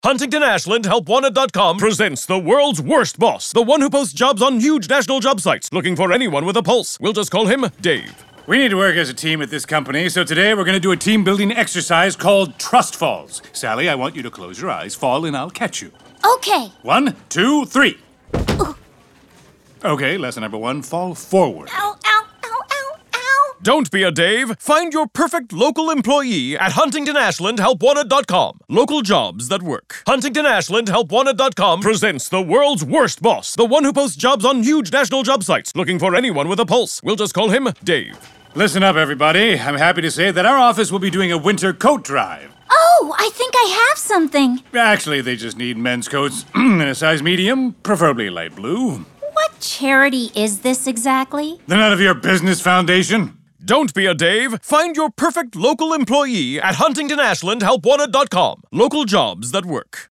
Huntington Ashland HelpWanted.com presents the world's worst boss, the one who posts jobs on huge national job sites, looking for anyone with a pulse. We'll just call him Dave. We need to work as a team at this company, so today we're going to do a team-building exercise called Trust Falls. Sally, I want you to close your eyes, fall, and I'll catch you. Okay. 1, 2, 3. Okay, lesson number 1, fall forward. Ow, ow, ow, ow, ow. Don't be a Dave. Find your perfect local employee at Huntington Ashland HelpWanted.com. Local jobs that work. Huntington Ashland HelpWanted.com presents the world's worst boss, the one who posts jobs on huge national job sites, looking for anyone with a pulse. We'll just call him Dave. Listen up, everybody. I'm happy to say that our office will be doing a winter coat drive. Oh, I think I have something. Actually, they just need men's coats in a size medium, preferably light blue. What charity is this exactly? The None of Your Business Foundation. Don't be a Dave. Find your perfect local employee at Huntington Ashland HelpWanted.com. Local jobs that work.